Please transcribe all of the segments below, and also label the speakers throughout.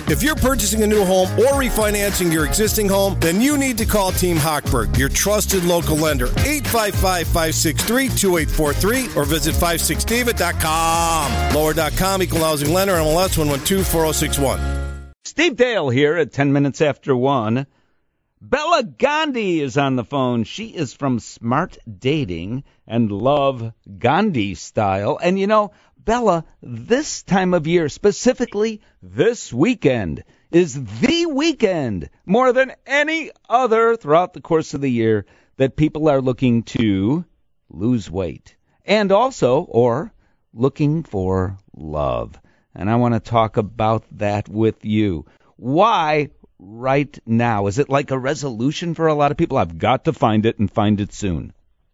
Speaker 1: If you're purchasing a new home or refinancing your existing home, then you need to call Team Hochberg, your trusted local lender. 855-563-2843 or visit 56david.com. Lower.com, equal housing lender, MLS 1124061.
Speaker 2: Steve Dale here at 10 minutes after 1. Bella Gandhi is on the phone. She is from Smart Dating and Love Gandhi Style. And you know, Bella, this time of year, specifically this weekend, is the weekend more than any other throughout the course of the year that people are looking to lose weight and also, or looking for love. And I want to talk about that with you. Why right now? Is it like a resolution for a lot of people? I've got to find it and find it soon.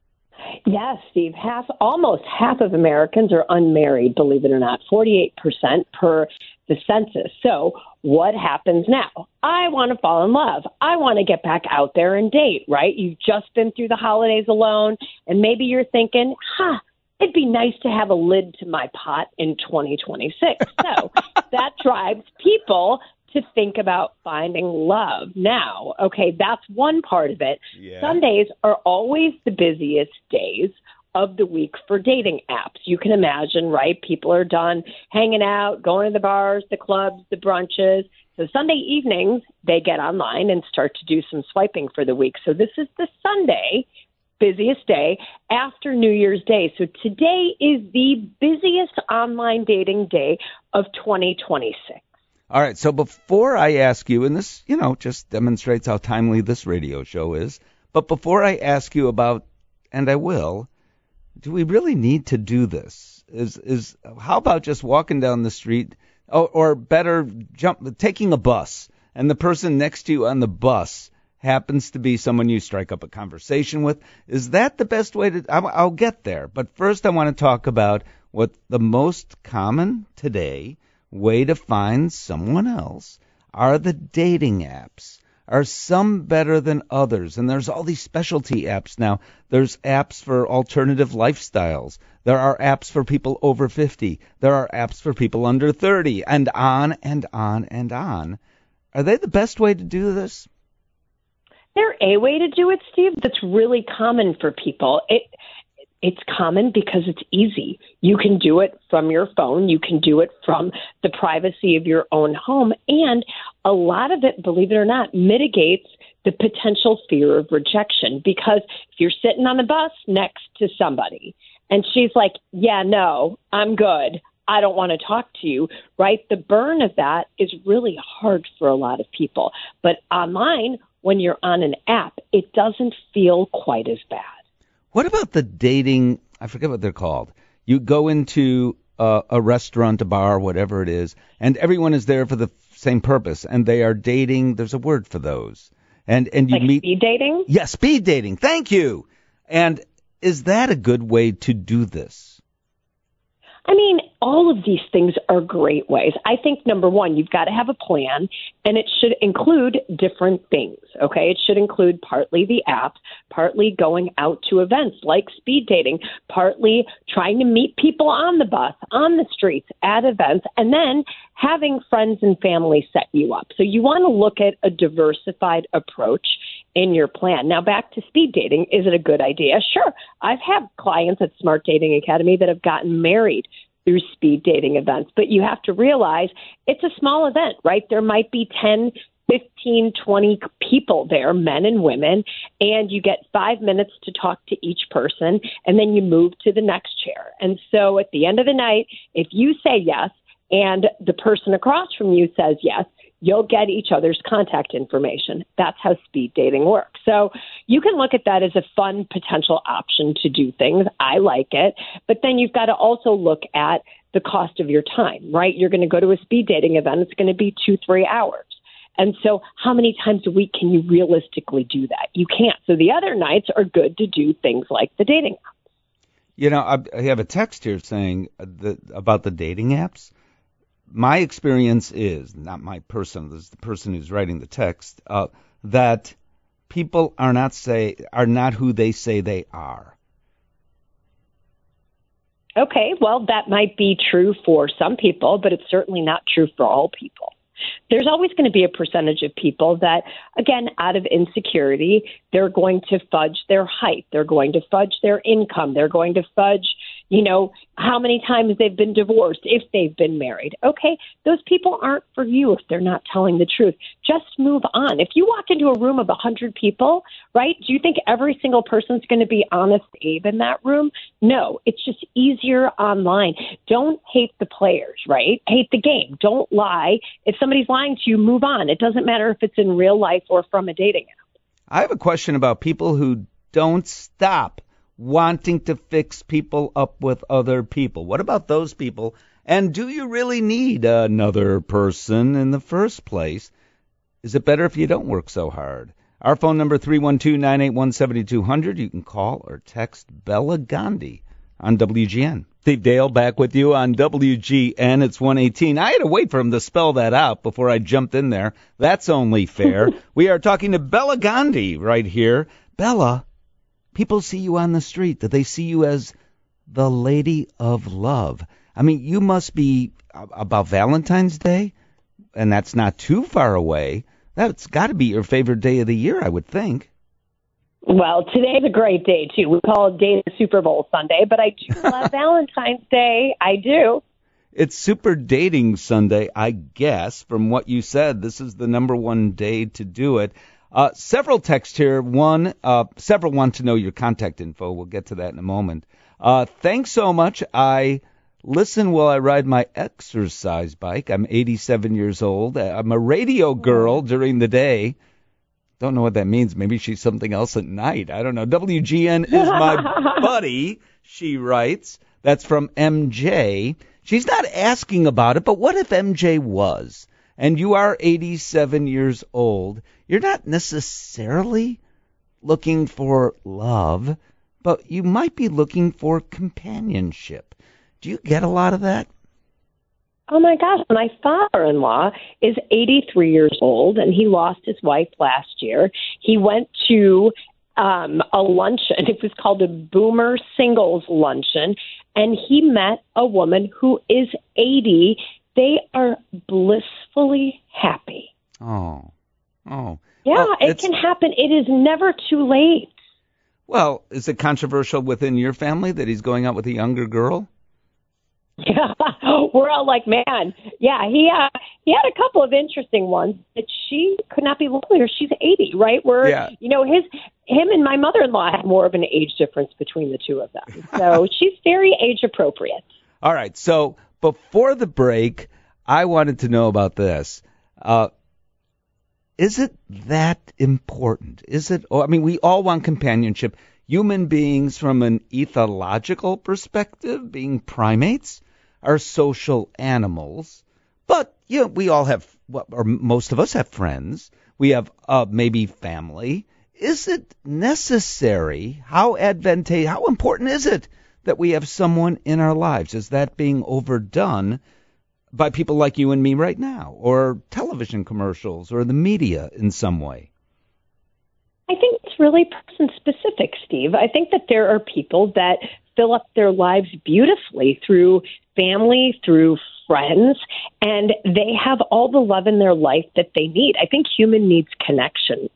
Speaker 3: Yes, Steve. Almost half of Americans are unmarried, believe it or not, 48% per the census. So what happens now? I want to fall in love. I want to get back out there and date, right? You've just been through the holidays alone, and maybe you're thinking, it'd be nice to have a lid to my pot in 2026. So that drives people to think about finding love now. Okay, that's one part of it. Yeah. Sundays are always the busiest days of the week for dating apps. You can imagine, right? People are done hanging out, going to the bars, the clubs, the brunches. So Sunday evenings, they get online and start to do some swiping for the week. So this is the Sunday busiest day after New Year's Day. So today is the busiest online dating day of 2026.
Speaker 2: All right, so before I ask you, and this, just demonstrates how timely this radio show is, but before I ask you about, and I will, do we really need to do this? How about just walking down the street, or better, taking a bus, and the person next to you on the bus happens to be someone you strike up a conversation with? Is that the best way to? I'll get there, but first I want to talk about what the most common today way to find someone else are the dating apps. Are some better than others? And there's all these specialty apps now. There's apps for alternative lifestyles. There are apps for people over 50. There are apps for people under 30, and on and on and on. Are they the best way to do this?
Speaker 3: They're a way to do it, Steve, that's really common for people. It's common because it's easy. You can do it from your phone. You can do it from the privacy of your own home. And a lot of it, believe it or not, mitigates the potential fear of rejection. Because if you're sitting on the bus next to somebody and she's like, yeah, no, I'm good, I don't want to talk to you, right? The burn of that is really hard for a lot of people. But online, when you're on an app, it doesn't feel quite as bad.
Speaker 2: What about the dating? I forget what they're called. You go into a restaurant, a bar, whatever it is, and everyone is there for the same purpose, and they are dating. There's a word for those. And you
Speaker 3: like
Speaker 2: meet
Speaker 3: speed dating?
Speaker 2: Yeah, speed dating. Thank you. And is that a good way to do this?
Speaker 3: I mean, all of these things are great ways. I think, number one, you've got to have a plan, and it should include different things, okay? It should include partly the app, partly going out to events like speed dating, partly trying to meet people on the bus, on the streets, at events, and then having friends and family set you up. So you want to look at a diversified approach in your plan. Now, back to speed dating, is it a good idea? Sure. I've had clients at Smart Dating Academy that have gotten married through speed dating events, but you have to realize it's a small event, right? There might be 10, 15, 20 people there, men and women, and you get 5 minutes to talk to each person, and then you move to the next chair. And so at the end of the night, if you say yes, and the person across from you says yes, you'll get each other's contact information. That's how speed dating works. So you can look at that as a fun potential option to do things. I like it. But then you've got to also look at the cost of your time, right? You're going to go to a speed dating event. It's going to be 2-3 hours. And so how many times a week can you realistically do that? You can't. So the other nights are good to do things like the dating apps.
Speaker 2: You know, I have a text here saying about the dating apps. My experience is, not my person, this is the person who's writing the text, that people are not who they say they are.
Speaker 3: Okay, well, that might be true for some people, but it's certainly not true for all people. There's always going to be a percentage of people that, again, out of insecurity, they're going to fudge their height. They're going to fudge their income. They're going to fudge, how many times they've been divorced, if they've been married. Okay, those people aren't for you if they're not telling the truth. Just move on. If you walk into a room of 100 people, right, do you think every single person's going to be honest Abe in that room? No, it's just easier online. Don't hate the players, right? Hate the game. Don't lie. If somebody's lying to you, move on. It doesn't matter if it's in real life or from a dating app.
Speaker 2: I have a question about people who don't stop wanting to fix people up with other people. What about those people? And do you really need another person in the first place? Is it better if you don't work so hard? Our phone number, 312-981-7200. You can call or text Bella Gandhi on WGN. Steve Dale back with you on WGN. It's 118. I had to wait for him to spell that out before I jumped in there. That's only fair. We are talking to Bella Gandhi right here. Bella, people see you on the street. Do they see you as the lady of love? I mean, you must be about Valentine's Day, and that's not too far away. That's got to be your favorite day of the year, I would think.
Speaker 3: Well, today's a great day, too. We call it Day of the Super Bowl Sunday, but I do love Valentine's Day. I do.
Speaker 2: It's Super Dating Sunday, I guess. From what you said, this is the number one day to do it. Several texts here. Several want to know your contact info. We'll get to that in a moment. Thanks so much. I listen while I ride my exercise bike. I'm 87 years old. I'm a radio girl during the day. Don't know what that means. Maybe she's something else at night. I don't know. WGN is my buddy, she writes. That's from MJ. She's not asking about it, but what if MJ was? And you are 87 years old. You're not necessarily looking for love, but you might be looking for companionship. Do you get a lot of that?
Speaker 3: Oh, my gosh. My father-in-law is 83 years old, and he lost his wife last year. He went to a luncheon. It was called a Boomer Singles Luncheon, and he met a woman who is 80. They are blissfully happy.
Speaker 2: Oh.
Speaker 3: Yeah,
Speaker 2: well,
Speaker 3: it can happen. It is never too late.
Speaker 2: Well, is it controversial within your family that he's going out with a younger girl?
Speaker 3: Yeah, we're all like, man, yeah, he had a couple of interesting ones, but she could not be lovelier. She's 80, right? Him and my mother-in-law have more of an age difference between the two of them. So she's very age appropriate.
Speaker 2: All right. So before the break, I wanted to know about this. Is it that important? We all want companionship. Human beings, from an ethological perspective, being primates, are social animals. But, we all have, or most of us have friends. We have maybe family. Is it necessary? How important is it that we have someone in our lives? Is that being overdone by people like you and me right now, or television commercials, or the media in some way?
Speaker 3: I think it's really person-specific, Steve. I think that there are people that fill up their lives beautifully through family, through friends, and they have all the love in their life that they need. I think humans need connection.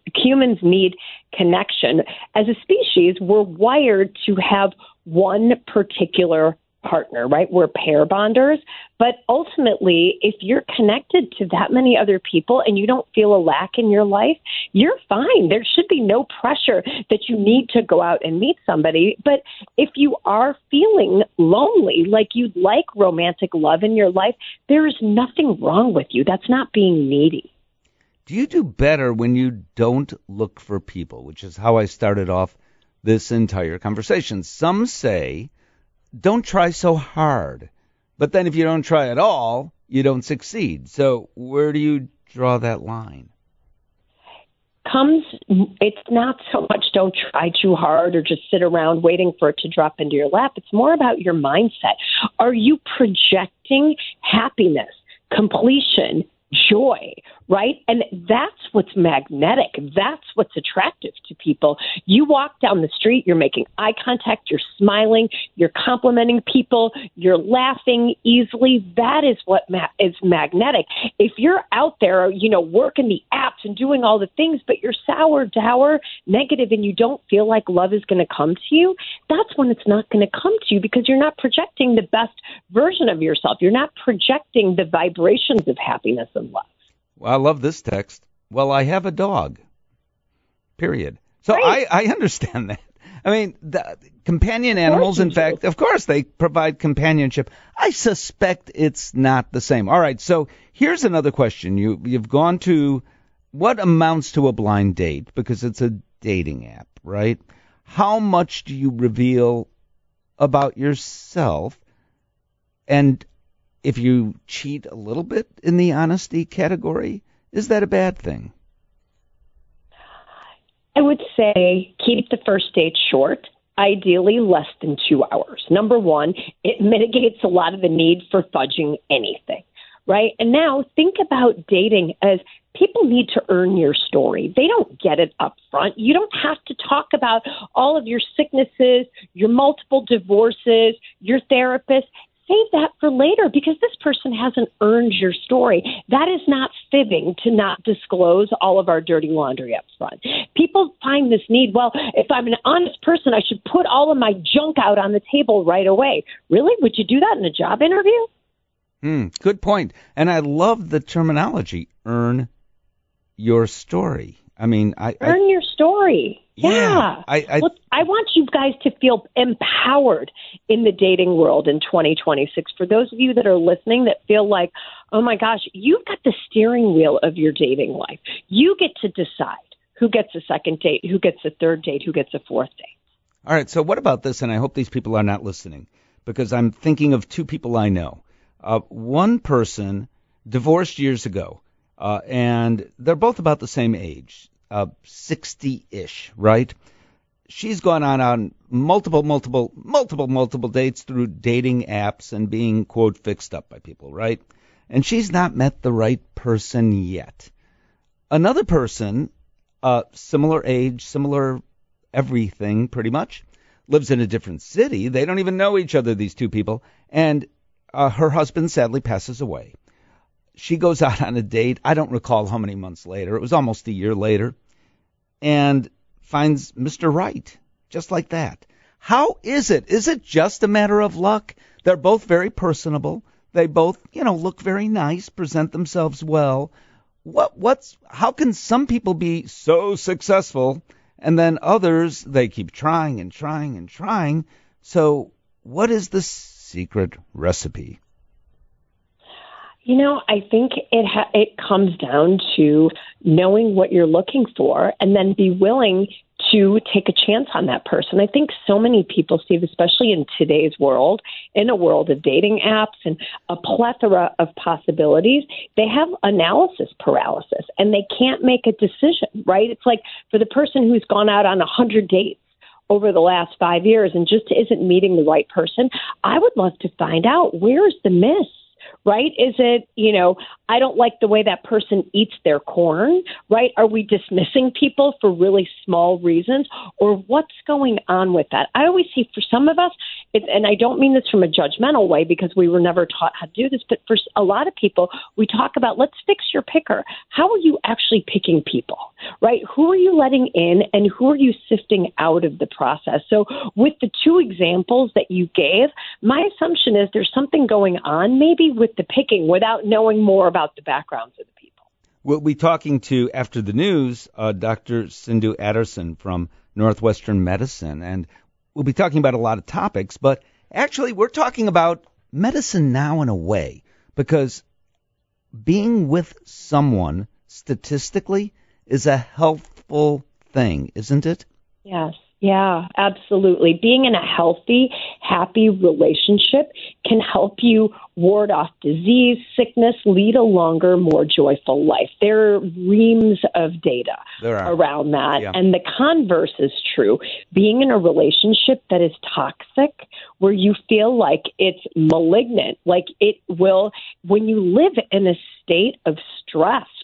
Speaker 3: As a species, we're wired to have one particular partner, right? We're pair bonders. But ultimately, if you're connected to that many other people and you don't feel a lack in your life, you're fine. There should be no pressure that you need to go out and meet somebody. But if you are feeling lonely, like you'd like romantic love in your life, there is nothing wrong with you. That's not being needy.
Speaker 2: Do you do better when you don't look for people, which is how I started off this entire conversation? Some say, don't try so hard. But then if you don't try at all, you don't succeed. So where do you draw that line?
Speaker 3: It's not so much don't try too hard or just sit around waiting for it to drop into your lap. It's more about your mindset. Are you projecting happiness, completion, joy, right? And that's what's magnetic. That's what's attractive to people. You walk down the street, you're making eye contact, you're smiling, you're complimenting people, you're laughing easily. That is what is magnetic. If you're out there, working the apps and doing all the things, but you're sour, dour, negative, and you don't feel like love is going to come to you, that's when it's not going to come to you, because you're not projecting the best version of yourself. You're not projecting the vibrations of happiness and love.
Speaker 2: Well, I love this text. Well, I have a dog. Period. So
Speaker 3: right.
Speaker 2: I understand that. I mean, the companion animals, in fact, of course, they provide companionship. I suspect it's not the same. All right, so here's another question. You've gone to what amounts to a blind date, because it's a dating app, right? How much do you reveal about yourself? And if you cheat a little bit in the honesty category, is that a bad thing?
Speaker 3: I would say keep the first date short, ideally less than 2 hours. Number one, it mitigates a lot of the need for fudging anything, right? And now think about dating as people need to earn your story. They don't get it up front. You don't have to talk about all of your sicknesses, your multiple divorces, your therapist. Save that for later, because this person hasn't earned your story. That is not fibbing to not disclose all of our dirty laundry up front. People find this need, well, if I'm an honest person, I should put all of my junk out on the table right away. Really? Would you do that in a job interview?
Speaker 2: Good point. And I love the terminology, earn your story. I mean,
Speaker 3: earn your story. Yeah.
Speaker 2: Look,
Speaker 3: I want you guys to feel empowered in the dating world in 2026. For those of you that are listening that feel like, oh my gosh, you've got the steering wheel of your dating life. You get to decide who gets a second date, who gets a third date, who gets a fourth date.
Speaker 2: All right. So what about this? And I hope these people are not listening, because I'm thinking of two people I know. One person divorced years ago, and they're both about the same age. 60-ish, right? She's gone on multiple dates through dating apps and being, quote, fixed up by people, right? And she's not met the right person yet. Another person, similar age, similar everything, pretty much, lives in a different city. They don't even know each other, these two people. And her husband sadly passes away. She goes out on a date. I don't recall how many months later. It was almost a year later. And finds Mr. Right, just like that. How is it? Is it just a matter of luck? They're both very personable. They both, look very nice, present themselves well. How can some people be so successful, and then others, they keep trying and trying and trying? So what is the secret recipe?
Speaker 3: I think it comes down to knowing what you're looking for and then be willing to take a chance on that person. I think so many people, Steve, especially in today's world, in a world of dating apps and a plethora of possibilities, they have analysis paralysis and they can't make a decision, right? It's like for the person who's gone out on 100 dates over the last 5 years and just isn't meeting the right person, I would love to find out, where's the miss? Right? Is it, I don't like the way that person eats their corn, right? Are we dismissing people for really small reasons, or what's going on with that? I always see for some of us, and I don't mean this from a judgmental way because we were never taught how to do this, but for a lot of people, we talk about, let's fix your picker. How are you actually picking people, right? Who are you letting in and who are you sifting out of the process? So with the two examples that you gave, my assumption is there's something going on maybe with the picking without knowing more about the backgrounds of the people.
Speaker 2: We'll be talking to, after the news, Dr. Sindhu Adderson from Northwestern Medicine, and we'll be talking about a lot of topics, but actually we're talking about medicine now in a way, because being with someone statistically is a healthful thing, isn't it?
Speaker 3: Yes. Yeah, absolutely. Being in a healthy, happy relationship can help you ward off disease, sickness, lead a longer, more joyful life. There are reams of data around that. Yeah. And the converse is true. Being in a relationship that is toxic, where you feel like it's malignant, like it will, when you live in a state of stress,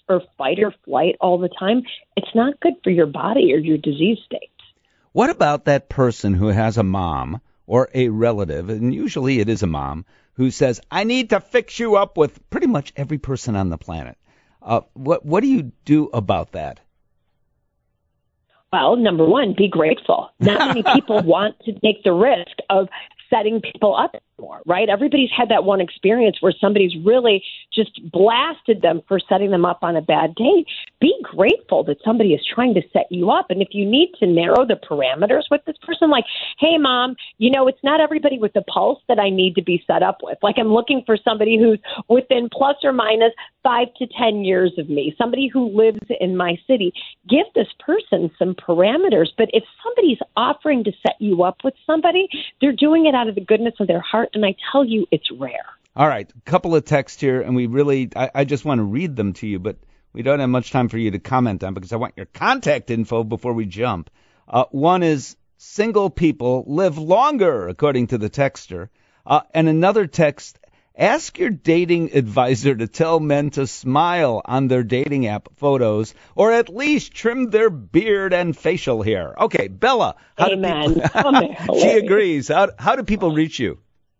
Speaker 3: or fight or flight all the time, it's not good for your body or your disease states.
Speaker 2: What about that person who has a mom or a relative, and usually it is a mom, who says, I need to fix you up with pretty much every person on the planet? What do you do about that?
Speaker 3: Well, number one, be grateful. Not many people want to take the risk of setting people up anymore, right? Everybody's had that one experience where somebody's really just blasted them for setting them up on a bad date. Be grateful that somebody is trying to set you up. And if you need to narrow the parameters with this person, like, hey, Mom, it's not everybody with the pulse that I need to be set up with. Like, I'm looking for somebody who's within plus or minus 5 to 10 years of me, somebody who lives in my city. Give this person some parameters. But if somebody's offering to set you up with somebody, they're doing it out of the goodness of their heart. And I tell you, it's rare. All
Speaker 2: right. A couple of texts here, and I just want to read them to you, but we don't have much time for you to comment on because I want your contact info before we jump. One is single people live longer, according to the texter. And another text, ask your dating advisor to tell men to smile on their dating app photos or at least trim their beard and facial hair. Okay, Bella.
Speaker 3: Amen.
Speaker 2: She agrees. How do people reach you?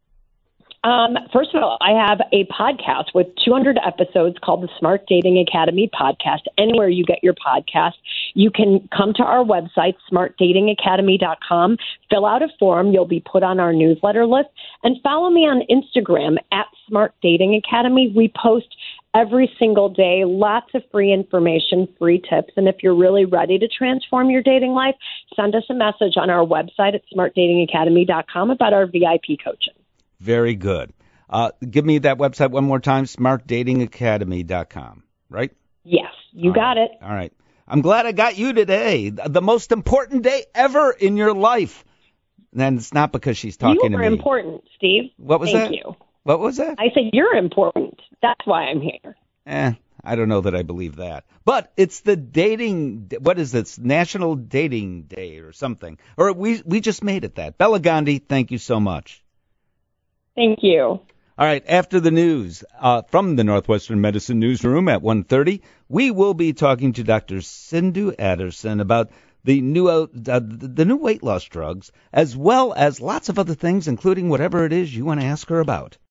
Speaker 3: First of all, I have a podcast with 200 episodes called the Smart Dating Academy podcast. Anywhere you get your podcast, you can come to our website, smartdatingacademy.com, fill out a form. You'll be put on our newsletter list, and follow me on Instagram at Smart Dating Academy. We post every single day, lots of free information, free tips. And if you're really ready to transform your dating life, send us a message on our website at smartdatingacademy.com about our VIP coaching.
Speaker 2: Very good. Give me that website one more time, smartdatingacademy.com, right?
Speaker 3: Yes, you got it.
Speaker 2: All right. I'm glad I got you today. The most important day ever in your life. And it's not because she's talking to me.
Speaker 3: You are important, Steve.
Speaker 2: What was that?
Speaker 3: Thank you.
Speaker 2: What was that?
Speaker 3: I said you're important. That's why I'm here.
Speaker 2: I don't know that I believe that. But it's the what is this, National Dating Day or something. Or we just made it that. Bella Gandhi, thank you so much.
Speaker 3: Thank you.
Speaker 2: All right, after the news from the Northwestern Medicine Newsroom at 1:30, we will be talking to Dr. Sindhu Adderson about the new weight loss drugs, as well as lots of other things, including whatever it is you want to ask her about.